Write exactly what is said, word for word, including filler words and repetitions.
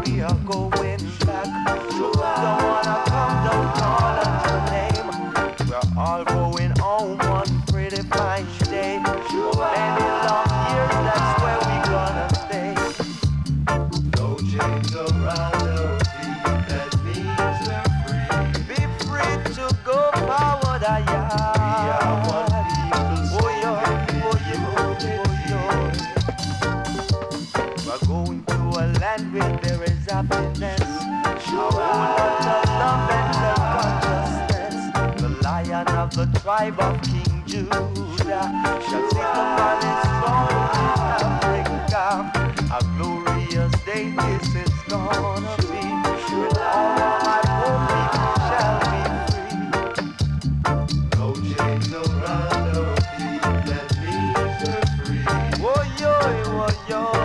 we are going back. So don't wanna come down, call us your name. We're all going home one pretty fine day. For many long years, that's where we gonna stay. No chains around our feet, that means we're free. Be free to go forward, I am. We are one people, so Oh, yo, oh, yo, oh, yo. We're going to a land where there is happiness, a whole lot of love and self-consciousness. The lion of the tribe of King Judah shall sit upon his throne in Africa. A glorious day this is gonna be. With all of my poor people shall be free. no chains around our feet, that means we're free. Oh, yo, oh, yo.